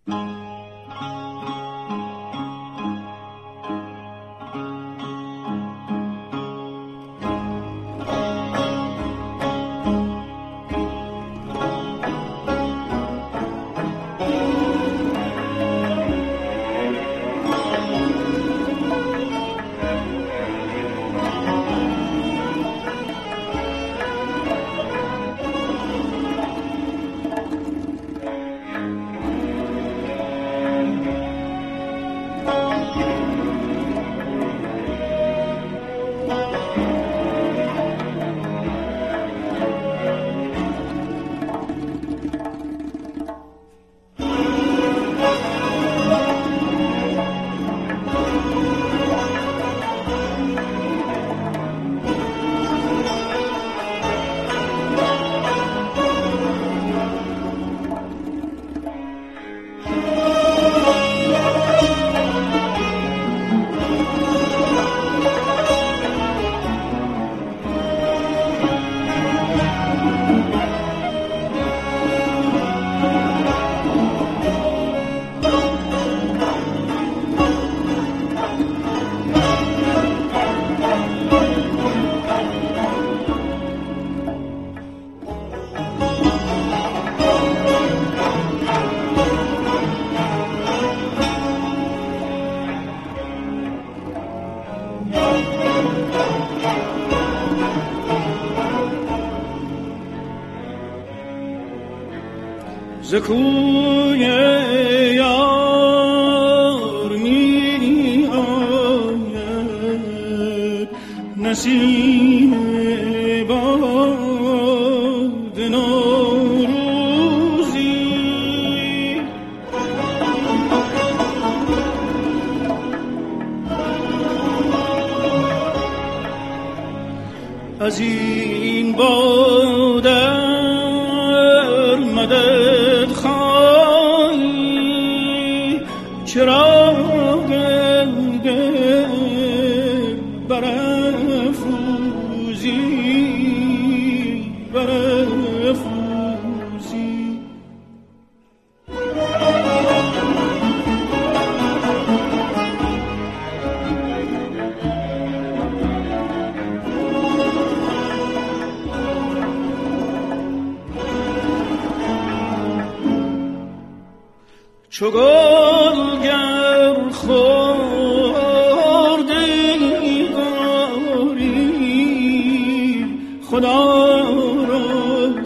ز کوی یار می آید نسیم باد نوروزی، از این بادر مدد خواهی، چراغ دل برافروزی برافروزی. چو گل گر خورده داری، خدا را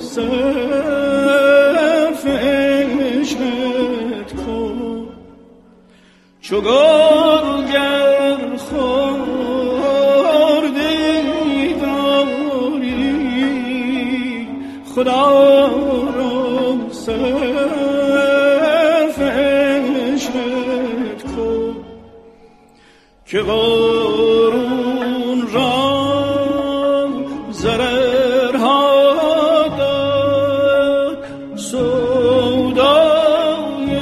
صرف عشقت کن. چو گل گر خورده داری، خدا را صرف عشقت کن. که قارون را ضررها داد، سودای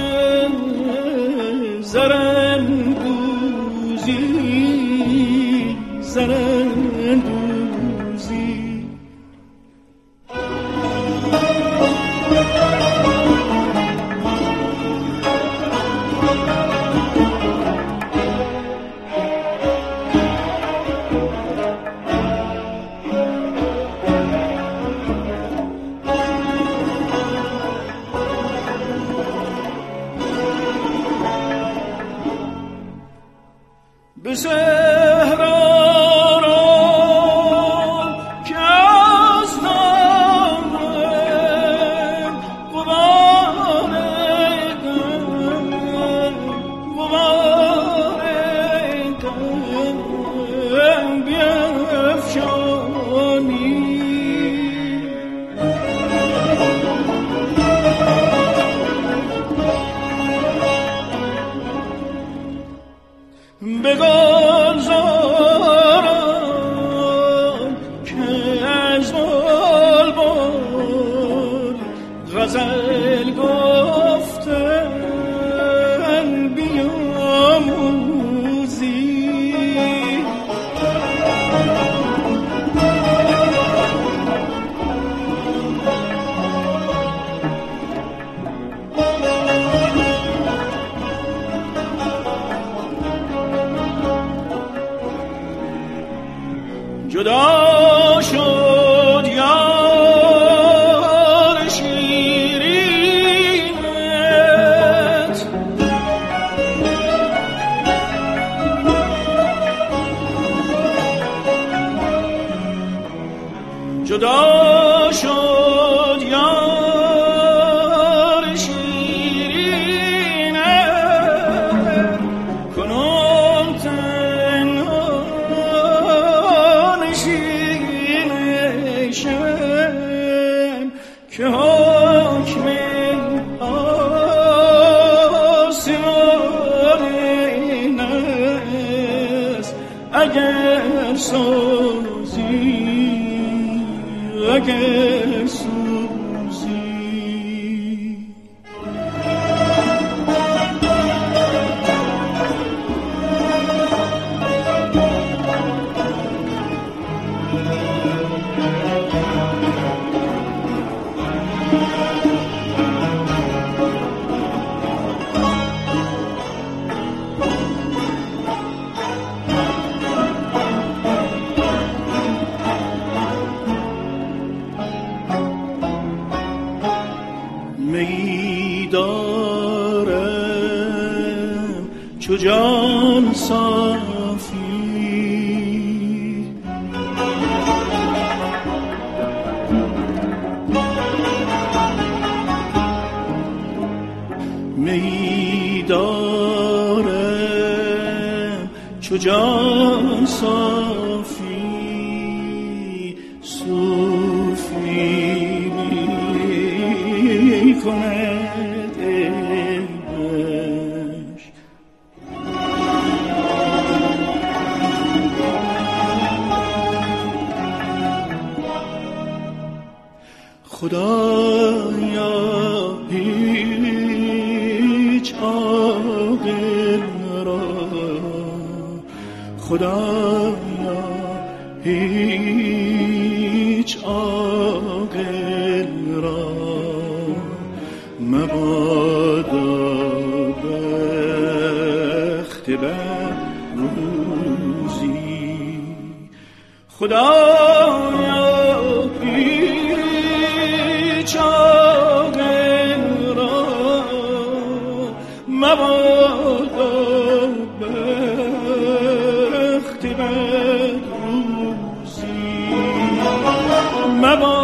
زراندوزی زراندوزی. به صحرا را که از دارم غبار دم بیفشانی، بگذار جدا شد یار شیرینت، جدا شد یار شیرینت، کنون تنها نشینشم که حکم آسمان این است. اگر سوزی اگر سوزی می دارم چو جان صافی، می دارم چو جان صافی، صوفی کند عیبش. خدایا هیچ عاقل را، خدایا هیچ عاقل را مبادا بخت بر روزی. خدایا هیچ عاقل را مبادا بخت بر روزی، مبادا